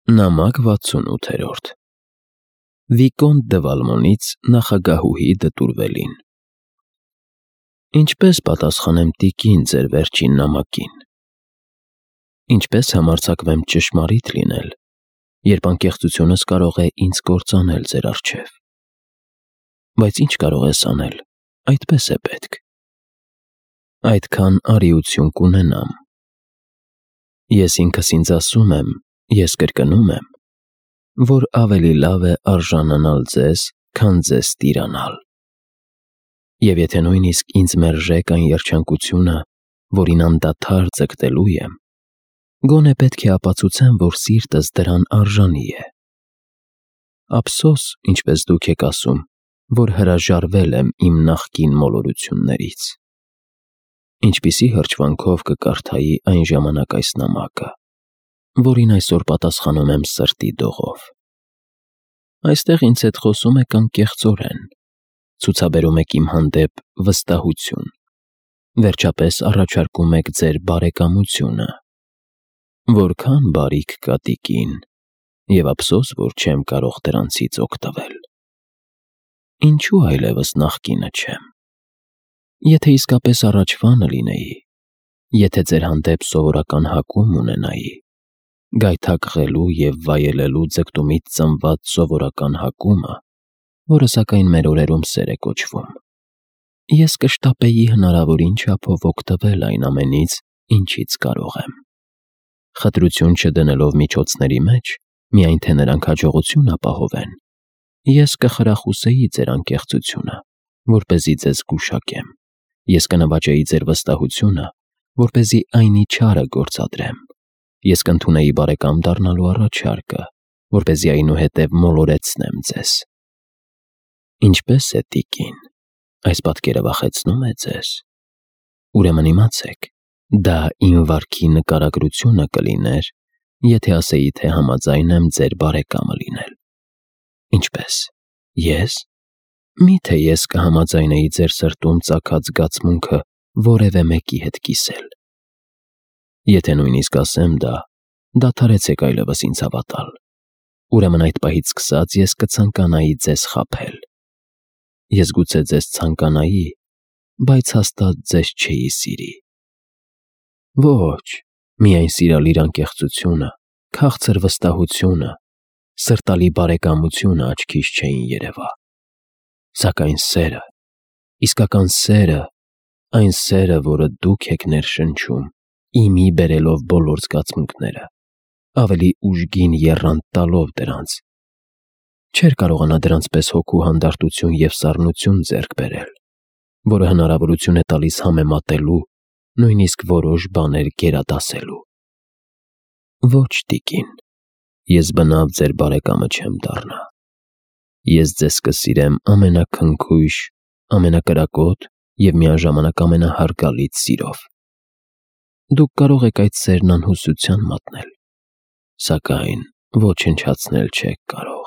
Նամակ 68-րդ Վիկոնտ դը Վալմոնից նախագահուհի դտուրվելին։ Ինչպես պատասխանեմ տիկին ձեր վերջին նամակին։ Ինչպես համարձակվեմ ճշմարիտ լինել, երբ անկեղծությունս կարող է ինձ կործանել ձեր առջև։ Բայց ինչ կարող ես անել, այդպես է պետք։ Այդքան արիություն կունենամ։ Ես ինքս ինձ ասում եմ, ես կրկնում եմ, որ ավելի լավ է արժանանալ ձեզ, քան ձեզ տիրանալ։ Եվ եթե նույնիսկ ինձ մերժեք այն երջանկությունը, որին անդադար ձգտելու եմ, գոնե պետք է ապացուցեմ, որ սիրտս դրան արժանի է։ Ափսոս, ինչպես դուք եք ասում, որ հրաժարվել եմ իմ նախկին մոլորություններից։ Ինչպիսի հրճվանքով կկարդայի այն ժամանակ այս նամակը, որին այսօր պատասխանում եմ սրտի դողով։ Այստեղ ինձ հետ խոսում եք անկեղծորեն, ցուցաբերում եք իմ հանդեպ վստահություն, վերջապես առաջարկում եք ձեր բարեկամությունը։ Որքան բարիք կա տիկին, և ափսոս, որ չեմ կարող դրանցից օգտվել։ Ինչու այլևս նախկինը չեմ։ Եթե իսկապես առաջվանը լինեի, եթե ձեր հանդեպ սովորական հակում ունենայի, գայթակղելու և վայելելու ձգտումից ծնված սովորական հակումը, որը սակայն մեր օրերում սեր է կոչվում, ես կշտապեի հնարավորին չափով օգտվել այն ամենից, ինչից կարող եմ։ Խտրություն չդնելով միջոցների մեջ, միայն թե նրանք հաջողություն ապահովեն, ես կխրախուսեի ձեր անկեղծությունը, որպեսզի ձեզ գուշակեմ, ես կնվաճեի ձեր վստահությունը, որպեսզի այնի չարը գործադրեմ, ես կընդունեի բարեկամ դառնալու առաջարկը, որպեսզի այնուհետև մոլորեցնեմ ձեզ։ Ինչպե՞ս է տիկին, այս պատկերը վախեցնում է ձեզ։ Ուրեմն իմացեք, դա իմ վարքի նկարագրությունը կլիներ, եթե ասեի, թե համաձայն եմ ձեր բարեկամը լինել։ Ինչպե՞ս, ես։ Միթե ես կհամաձայնեի ձեր սրտում ծագած զգացմունքը որևէ մեկի հետ կիսել։ Եթե նույնիսկ ասեմ դա, դադարեցեք այլևս ինձ հավատալ։ Ուրեմն այդ պահից սկսած ես կցանկանայի ձեզ խաբել։ Ես գուցե ձեզ ցանկանայի, բայց հաստատ ձեզ չէի սիրի։ Ոչ, միայն սիրալիր անկեղծությունը, քաղցր վստահությունը, սրտալի բարեկամությունը աչքիս չէին երևա։ Սակայն սերը, իսկական սերը, այն սերը, որը դուք եք ներշնչում, իմի բերելով բոլոր զգացմունքները, ավելի ուժգին եռանդ տալով դրանց, չէր կարողանա դրանց պես հոգու հանդարտություն և սառնություն ձեռք բերել, որը հնարավորություն է տալիս համեմատելու, նույնիսկ որոշ բաներ գերադասելու։ Ոչ, տիկին, ես բնավ ձեր բարեկամը չեմ դառնա։ Ես ձեզ կսիրեմ ամենաքնքույժ, ամենակրակոտ և միաժամանակ ամենահարգալից սիրով։ Դուք կարող եք այդ սերն անհուսության մատնել, սակայն ոչնչացնել չեք կարող։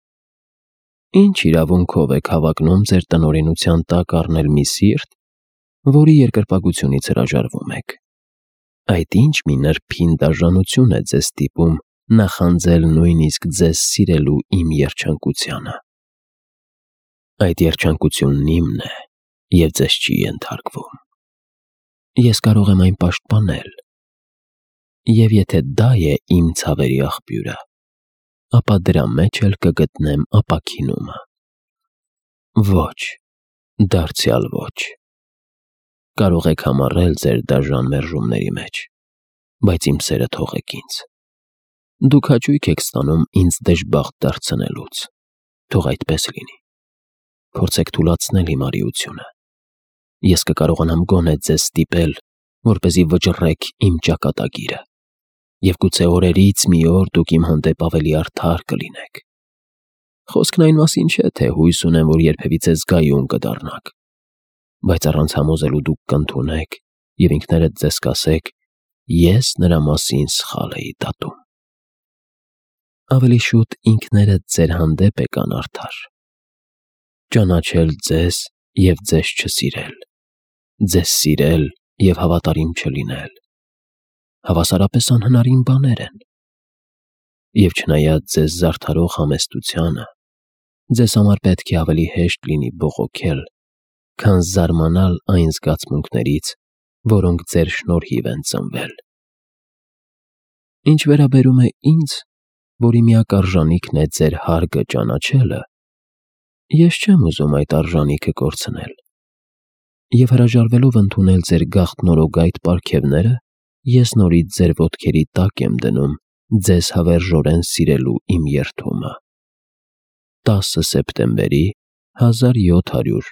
Ինչ իրավունքով եք հավակնում ձեր տնօրինության տակ առնել մի սիրտ, որի երկրպագությունից հրաժարվում եք։ Այդ ինչ մի նրբին դաժանություն է ձեզ ստիպում նախանձել նույնիսկ ձեզ սիրելու իմ երջանկությանը։ Այդ երջանկությունն իմն է և ձեզ չի ենթարկվում։ Ես կարող եմ այն պաշտպանել։ Եվ եթե դա է իմ ցավերի աղբյուրը, ապա դրա մեջ էլ կգտնեմ ապաքինումը։ Ոչ, դարձյալ ոչ։ Կարող եք համառել ձեր դաժան մերժումների մեջ, բայց իմ սերը թողեք ինձ։ Դուք հաճույք եք ստանում ինձ դժբախտ դարձնելուց, թող այդպես լինի։ Փորձեք թուլացնել իմ արիությունը։ Ես կկարողանամ գոնե ձեզ ստիպել, որպեսզի վճռեք իմ ճակատագիրը, և գուցե օրերից մի օր դուք իմ հանդեպ ավելի արդար կլինեք։ Խոսքն այն մասին չէ, թե հույս ունեմ, որ երբևիցե զգայուն կդառնաք, բայց առանց համոզելու դուք կընդունեք և ինքներդ ձեզ կասեք. ես նրա մասին սխալ էի դատում։ Ավելի շուտ ինքներդ ձեր հանդեպ եք անարդար։ Ճանաչել ձեզ և ձեզ չսիրել, ձեզ սիրել և հավատարիմ չլինել, հավասարապես անհնարին բաներ են։ Եվ չնայած ձեզ զարդարող համեստությանը, ձեզ համար պետք է ավելի հեշտ լինի բողոքել, քան զարմանալ այն զգացմունքներից, որոնք ձեր շնորհիվ են ծնվել։ Ինչ վերաբերում է ինձ, որի միակ արժանիքն է ձեր հարգը ճանաչելը, ես չեմ ուզում այդ արժանիքը կորցնել։ Եվ հրաժարվելով ընդունել ձեր գաղտնորոգայթ պարգևները, ես նորից ձեր ոտքերի տակ եմ դնում ձեզ հավերժորեն սիրելու իմ երդումը։ 10 սեպտեմբերի 1700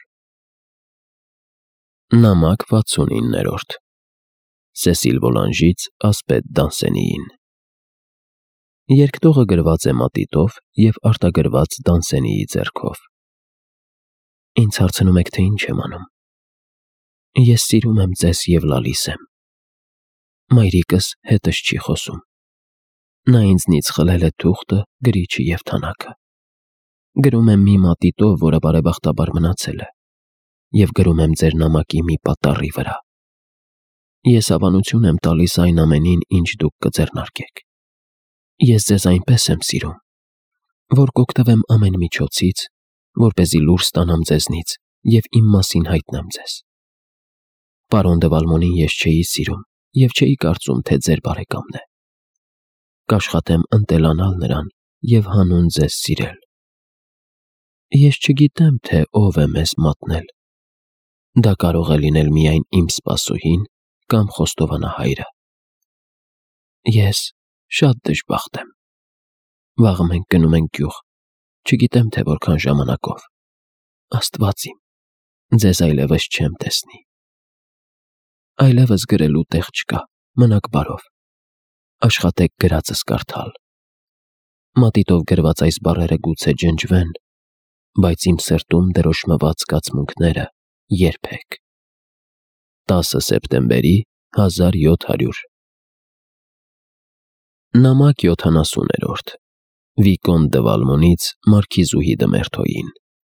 Նամակ 69-րդ Սեսիլ Վոլանժից ասպետ Դանսենիին։ Երկտողը գրված է մատիտով և արտագրված Դանսենիի ձեռքով։ Ինձ հարցնում եք, թե ինչ եմ անում։ Ես սիրում եմ ձեզ և լալիս եմ։ Մայրիկս հետս չի խոսում։ Նա ինձնից խլել է թուղթը, գրիչը և թանակը։ Գրում եմ մի մատիտով, որը բարեբախտաբար մնացել է, և գրում եմ ձեր նամակի մի պատառի վրա։ Ես հավանություն եմ տալիս այն ամենին, ինչ դուք կձեռնարկեք։ Ես ձեզ այնպես եմ սիրում, որ կօգտվեմ ամեն միջոցից, որպեսզի լուր ստանամ ձեզնից և իմ մասին հայտնեմ ձեզ։ Պարոն դե Վալմոնին ես չէի սիրում և չէի կարծում, թե ձեր բարեկամն է։ Կաշխատեմ ընտելանալ նրան և հանուն ձեզ սիրել։ Ես չգիտեմ, թե ով է մեզ մատնել։ Դա կարող է լինել միայն իմ սպասուհին կամ խոստովանահայրը։ Ես շատ դժբախտ եմ։ Վաղը մենք գնում ենք գյուղ, չգիտեմ, թե որքան ժամանակով։ Աստված իմ, ձեզ այլևս չեմ տեսնի։ Այլևս գրելու տեղ չկա, մնաք բարով։ Աշխատեք գրածս կարդալ։ Մատիտով գրված այս բառերը գուցե ջնջվեն, բայց իմ սրտում դրոշմված զգացմունքները երբեք։ 10 սեպտեմբերի 1700 Նամակ 70-րդ Վիկոն դե Վալմոնից մարքիզուհի Դմերթոյին։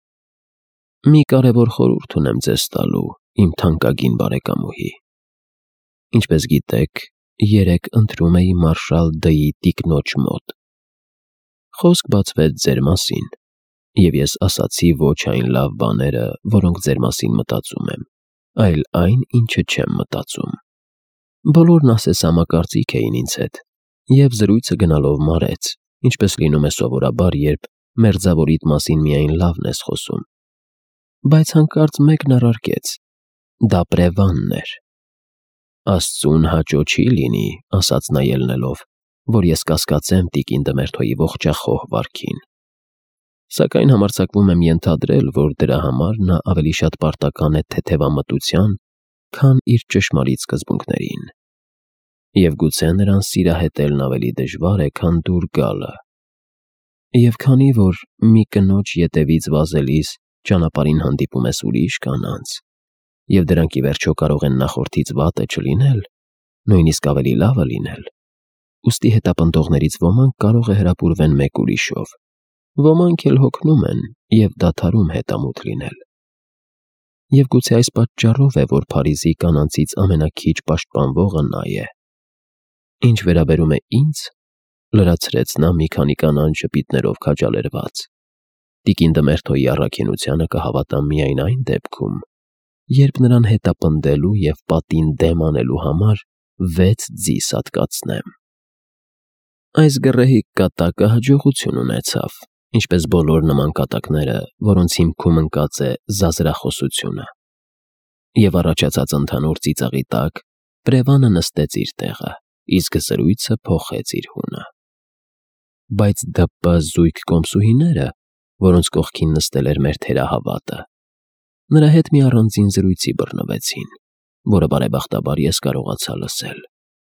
Մի կարևոր խորհուրդ ունեմ ձեզ տալու, իմ թանկագին բարեկամուհի։ Ինչպես գիտեք, երեկ ընթրում էի մարշալ Դ-ի տիկնոջ մոտ։ Խոսք բացվեց ձեր մասին, և ես ասացի ոչ այն լավ բաները, որոնք ձեր մասին մտածում եմ, այլ այն, ինչը չեմ մտածում։ Բոլորն ասես համակարծիք էին ինձ հետ, և զրույցը գնալով մարեց, ինչպես լինում է սովորաբար, երբ մերձավորիդ մասին միայն լավն ես խոսում։ Բայց հանկարծ մեկն առարկեց. դա Պրևանն էր։ Աստծուն հաճո չի լինի, ասաց նա ելնելով, որ ես կասկածեմ տիկին Դմերթոյի ողջախոհ վարքին։ Սակայն համարձակվում եմ ենթադրել, որ դրա համար նա ավելի շատ պարտական է թեթևամտության, քան իր ճշմարիտ սկզբունքներին։ Եվ գուցե նրան սիրահետելն ավելի դժվար է, քան դուր գալը։ Եվ քանի որ մի կնոջ ետևից վազելիս ճանապարհին հանդիպում ես ուրիշ կանանց, և դրանք ի վերջո կարող են նախորդից վատը չլինել, նույնիսկ ավելի լավը լինել, ուստի հետապնդողներից ոմանք կարող է հրապուրվեն մեկ ուրիշով, ոմանք էլ հոգնում են և դադարում հետամուտ լինել։ Եվ գուցե այս պատճառով է, որ Փարիզի կանանցից ամենաքիչ պաշտպանվողը նա է։ Ինչ վերաբերում է ինձ, լրացրեց նա մի քանի կանանց ժպիտներով քաջալերված, տիկին Դմերթոյի առաքինությանը կհավատամ միայն այն դեպքում, երբ նրան հետապնդելու և պատին դեմ անելու համար 6 ձի սատկացնեմ։ Այս գռեհիկ կատակը հաջողություն ունեցավ, ինչպես բոլոր նման կատակները, որոնց հիմքում ընկած է զազրախոսությունը։ Եվ առաջացած ընդհանուր ծիծաղի տակ Պրևանը նստեց իր տեղը, իսկ զրույցը փոխեց իր հունը։ Բայց ԴՊ զույգ կոմսուհիները, որոնց կողքին նստել էր մեր թերահավատը, նրա հետ մի առանձին զրույցի բռնվեցին, որը բարեբախտաբար ես կարողացա լսել։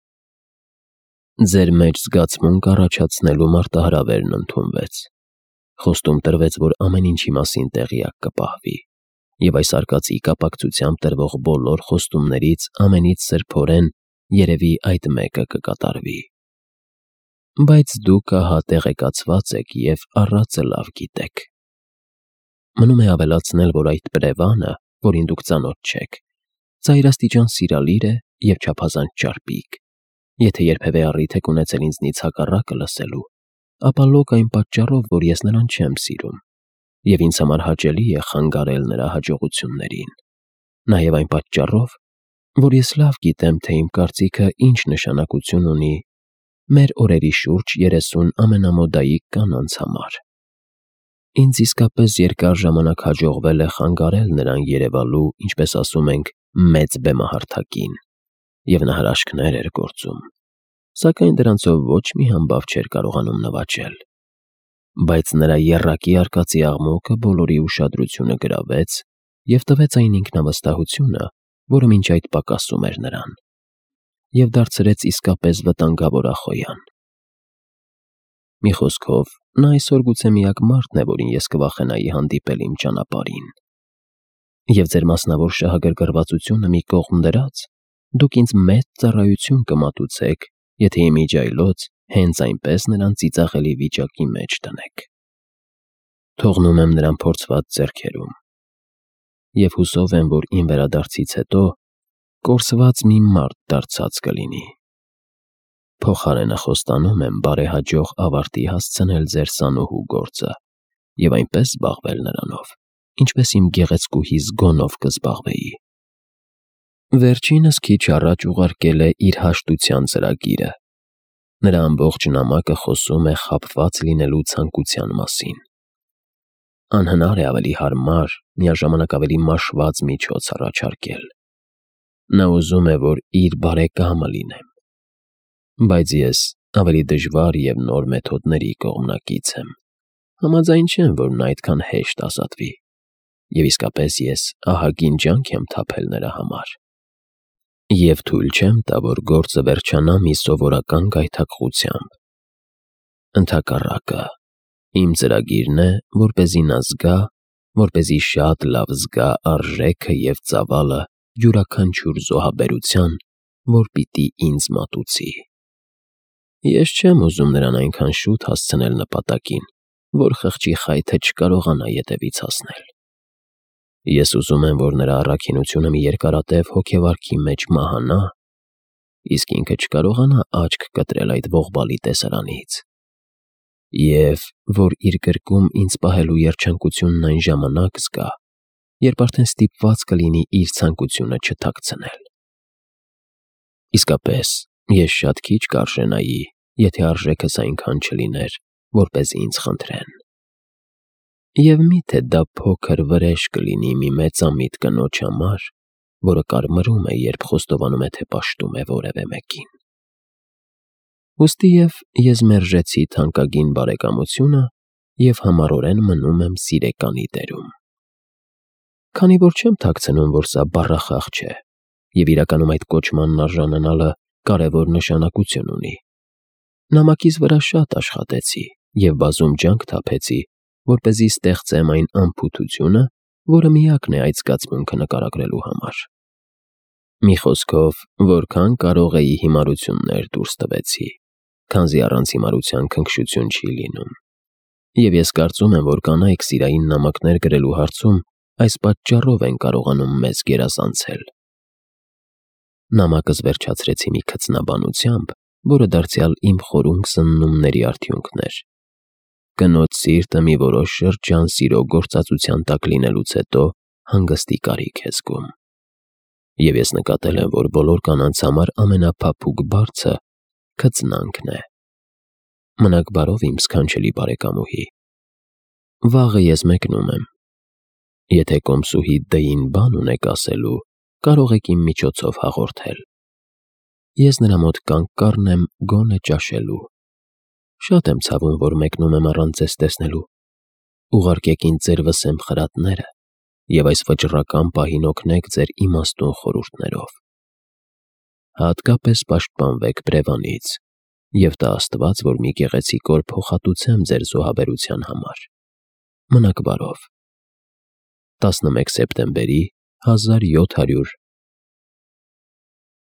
Ձեր մեջ զգացմունք առաջացնելու մարտահրավերն ընդունվեց։ Խոստում տրվեց, որ ամեն ինչի մասին տեղյակ կպահվի, և այս արկածի կապակցությամբ տրվող բոլոր խոստումներից ամենից սրբորեն երևի այդ մեկը կկատարվի։ Բայց դուք ահա տեղեկացված եք և առածը լավ գիտեք։ Մնում է ավելացնել, որ այդ Պրևանը, որին դուք ծանոթ չեք, ծայրաստիճան սիրալիր է և չափազանց ճարպիկ, եթե երբևէ առիթ եք ունեցել ինձնից հակառակը լսելու, ապա լոկ այն պատճառով, որ ես նրան չեմ սիրում, և ինձ համար հաճելի է խանգարել նրա հաջողություններին, նաև այն պատճառով, որ ես լավ գիտեմ, թե իմ կարծիքը ինչ նշանակություն ունի մեր օրերի շուրջ 30 ամենամոդայիկ կանանց համար։ Ինձ իսկապես երկար ժամանակ հաջողվել է խանգարել նրան երևալու, ինչպես ասում ենք, մեծ բեմահարթակին, և նա հրաշքներ էր գործում, սակայն դրանցով ոչ մի համբավ չէր կարողանում նվաճել։ Բայց նրա եռակի արկածի աղմուկը բոլորի ուշադրությունը գրավեց և տվեց այն ինքնավստահությունը, որը մինչ այդ պակասում էր նրան, և դարձրեց իսկապես վտանգավոր ախոյան։ Մի խոսքով, նա այսօր գուցե միակ մարդն է, որին ես կվախենայի հանդիպել իմ ճանապարհին։ Եվ ձեր մասնավոր շահագրգռվածությունը մի կողմ դրած, դուք ինձ մեծ ծառայություն կմատուցեք, եթե իմիջիայլոց հենց այնպես նրան ծիծաղելի վիճակի մեջ տնեք։ Թողնում եմ նրան փորձված ձեռքերում, և հուսով եմ, որ իմ վերադարձից հետո կորսված մի մարդ դարձած կլինի։ Փոխարենը խոստանում եմ բարեհաջող ավարտի հասցնել ձեր սանուհու գործը և այնպես զբաղվել նրանով, ինչպես իմ գեղեցկուհիս գոնով կզբաղվեի։ Վերջինս քիչ առաջ ուղարկել է իր հաշտության ծրագիրը։ Նրա ամբողջ նամակը խոսում է խաբված լինելու ցանկության մասին։ Անհնար է ավելի հարմար, միաժամանակ ավելի մաշված միջոց առաջարկել։ Նա ուզում է, որ իր բարեկամը լինեմ, բայց ես ավելի դժվար և նոր մեթոդների կողմնակից եմ։ Համաձայն չեմ, որ նա այդքան հեշտ ազատվի, և իսկապես ես ահագին ջանք եմ թափել նրա համար։ Եվ թույլ չեմ տա, որ գործը վերջանա մի սովորական գայթակղությամբ։ Ընդհակառակը, իմ ծրագիրն է, որպեսզի նա զգա, որպեսզի շատ լավ զգա արժեքը և ծավալը յուրաքանչյուր զոհաբերության, որ պիտի ինձ մատուցի։ Ես չեմ ուզում նրան այնքան շուտ հասցնել նպատակին, որ խղճի խայթը չկարողանա ետևից հասնել։ Ես ուզում եմ, որ նրա առաքինությունը մի երկարատև հոգեվարքի մեջ մահանա, իսկ ինքը չկարողանա աչք կտրել այդ ողբալի տեսարանից, և որ իր գրկում ինձ պահելու երջանկությունն այն ժամանակ զգա, երբ արդեն ստիպված կլինի իր ցանկությունը չթաքցնել։ Իսկապես, ես շատ քիչ կարժենայի, եթե արժեքս այնքան չլիներ, որպեսզի ինձ խնդրեն։ Եվ միթե դա փոքր վրեժ կլինի մի մեծամիտ կնոջ համար, որը կարմրում է, երբ խոստովանում է, թե պաշտում է որևէ մեկին։ Ուստիև ես մերժեցի թանկագին բարեկամությունը և համառորեն մնում եմ սիրեկանի դերում։ Քանի որ չեմ թաքցնում, որ սա բառախաղ չէ, և իրականում այդ կոչմանն արժանանալը կարևոր նշանակություն ունի, նամակիս վրա շատ աշխատեցի և բազում ջանք թափեցի, որպեսզի ստեղծեմ այն անփութությունը, որը միակն է այդ զգացմունքը նկարագրելու համար։ Մի խոսքով, որքան կարող էի հիմարություններ դուրս տվեցի, քանզի առանց հիմարության քնքշություն չի լինում։ Եվ ես կարծում եմ, որ կանայք սիրային նամակներ գրելու հարցում այս պատճառով են կարողանում մեզ գերազանցել։ Նամակս վերջացրեցի մի քծնաբանությամբ, որը դարձյալ իմ խորունկ սննումների արդյունքն էր։ Կնոջ սիրտը մի որոշ շրջան սիրո գործածության տակ լինելուց հետո հանգստի կարիք է զգում։ Եվ ես նկատել եմ, որ բոլոր կանանց համար ամենափափուկ բարձը քծնանքն է։ Մնաք բարով, իմ սքանչելի բարեկամուհի։ Վաղը ես մեկնում եմ։ Եթե կոմսուհի Դ-ին բան ունեք ասելու, կարող եք իմ միջոցով հաղորդել։ Ես նրա մոտ կանգ կառնեմ գոնե ճաշելու։ Շատ եմ ցավում, որ մեկնում եմ առանց ձեզ տեսնելու։ Ուղարկեք ինձ ձեր վսեմ խրատները և այս վճռական պահին օգնեք ձեր իմաստուն խորհուրդներով։ Հատկապես պաշտպանվեք բրևանից և տա Աստված, որ մի գեղեցիկ օր փոխհատուցեմ ձեր զոհաբերության համար։ Մնաք բարով։ 11 սեպտեմբերի 1700